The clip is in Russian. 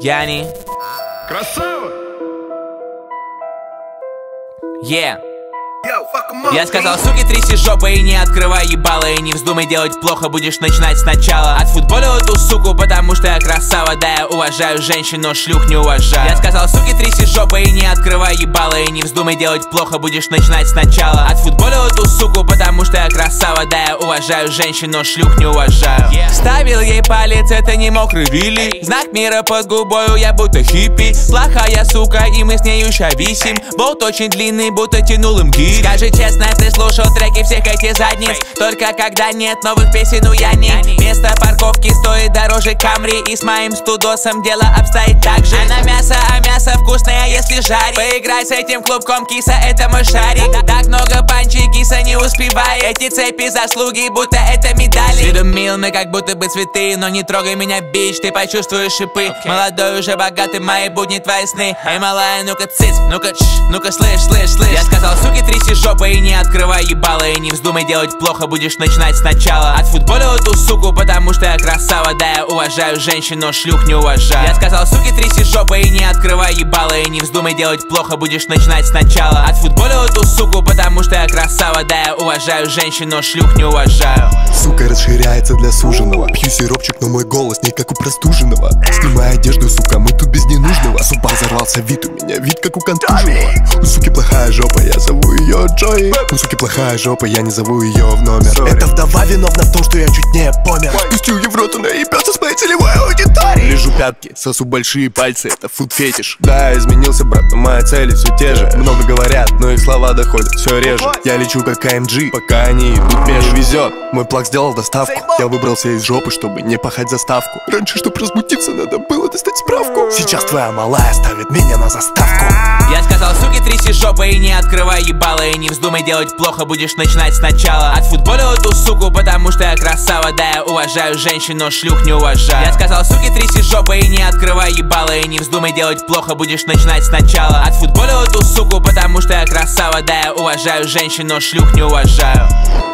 Яни. Красава! Я сказал, суки, тряси жопой и не открывай ебало. И не вздумай делать плохо, будешь начинать сначала. Отфутболил эту суку, потому что я красава. Да, я уважаю женщин, но шлюх не уважаю. Я сказал, суки, тряси жопой и не открывай ебало. И не вздумай делать плохо, будешь начинать сначала. Отфутболил эту суку, потому что я красава. Да, я уважаю женщин, но шлюх не уважаю. Ставил ей палец, это не мокрый Вилли. Знак мира под губою, я будто хиппи. Плохая сука, и мы с нею ща висим. Болт очень длинный, будто тянул им гири. Скажи честно, ты слушал треки всех этих задниц. Только когда нет новых песен у Яни. Место парковки стоит дороже Камри. И с моим студосом дело обстоит так же. Она мясо, а мясо вкусное, если жарить. Поиграй с этим клубком, киса, это мой шарик. Так много панчей, киса, не успевай. Эти цепи заслуги, будто это медали. С видом мил мы как будто бы цветы. Но не трогай меня, бич, ты почувствуешь шипы. Молодой, уже богатый, мои будни, твои сны. Эй, малая, ну-ка цыц, ну-ка слышь. Я сказал, суки, тряси жопой и не открывай ебало. И не вздумай делать плохо, будешь начинать сначала. Отфутболил эту суку, потому что я красава. Да, я уважаю женщин, но шлюх не уважаю. Я сказал, суки, тряси жопой и не открывай ебало. И не вздумай делать плохо, будешь начинать сначала. Отфутболил эту суку, потому что я красава. Да, я уважаю женщин, но шлюх не уважаю. Сука расширяется для суженого. Пью сиропчик, но мой голос не как у простуженного. Снимай одежду, сука, мы тут без ненужного. С уба взорвался вид у меня, вид как у контуженного. У суки плохая жопа, я зову ее Джой. У суки плохая жопа, я не зову ее в номер. Эта вдова виновна в том, что я чуть не помер. Пустил ей в рот, она ебется с моей целевой аудиторией. Лежу пятки, сосу большие пальцы, это фуд-фетиш. Да, изменился, брат, но мои цели все те же. Много говорят, но их слова доходят все реже. Я лечу как АМГ, пока они идут меж. Везет, мой плаг сделал доставку. Я выбрался из жопы, чтобы не пахать заставку. Раньше, чтобы разбудиться, надо было достать справку. Сейчас твоя малая ставит меня на заставку. Я сказал, суки, тряси жопой и не открывай ебало. И не вздумай делать плохо, будешь начинать сначала. Отфутболил эту суку, потому что я красава. Да, я уважаю женщин, но шлюх не уважаю. Я сказал, суки, тряси жопой и не открывай ебало. И не вздумай делать плохо, будешь начинать сначала. Отфутболил эту суку, потому что я красава. Да, я уважаю женщин, но шлюх не уважаю.